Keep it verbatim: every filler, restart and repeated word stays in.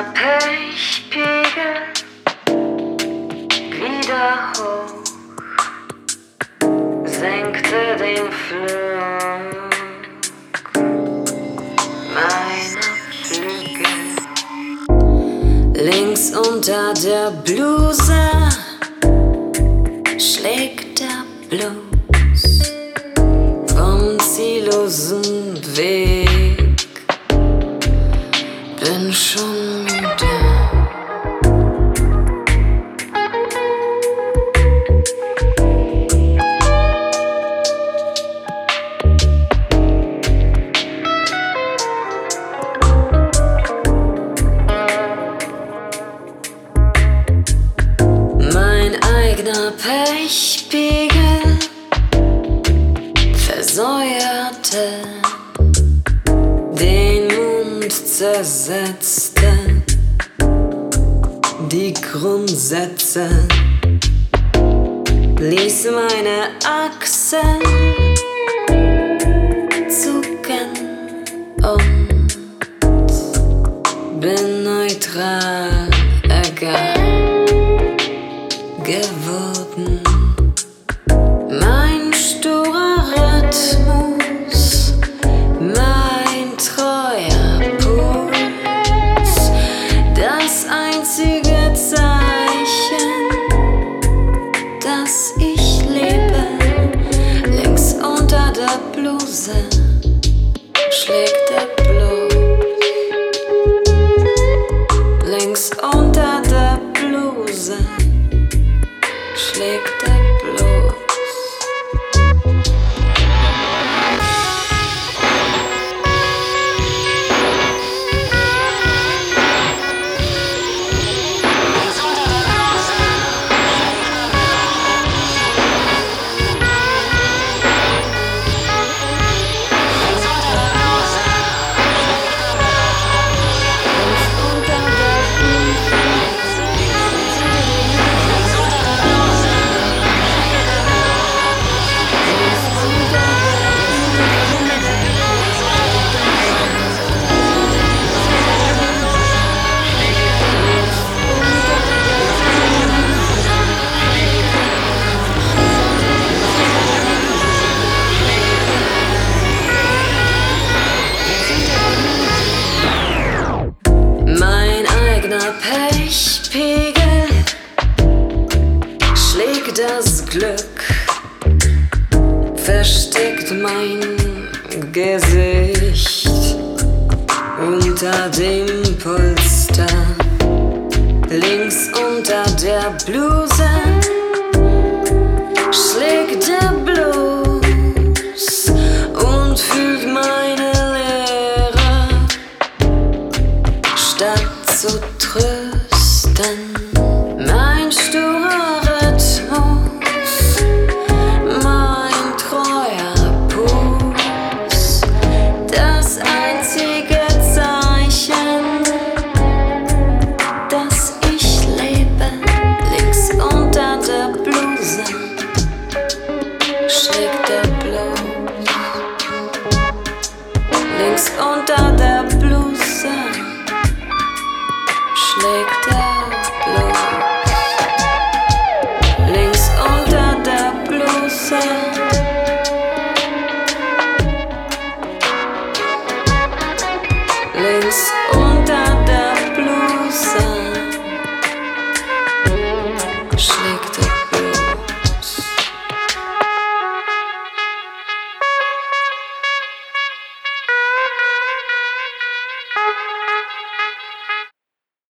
eigener Pechpegel wieder hoch, senkte den Flug meiner Flügel. Links unter der Bluse schlägt der Blues vom ziellosen Weg. Bin schon müde. Mein eigener Pechpegel versäuerte, den Mund zersetzte, die Grundsätze, ließ meine Achsen zucken und bin neutral egal geworden. Mein sturer Rhythmus, mein treuer Puls, das einzige Zeichen, dass ich lebe. Links unter der Bluse schlägt der Blues. Links unter der Bluse schlägt der Blues. Pechpegel schlägt das Glück, versteckt mein Gesicht unter dem Polster. Links unter der Bluse schlägt der Blues und fühlt meine Leere, statt zu trösten. Mein sturer Rhythmus, mein treuer Puls, das einzige Zeichen, dass ich lebe. Links unter der Bluse schlägt der Blues. Links unter der Bluse schlägt der Blues. Links unter der Bluse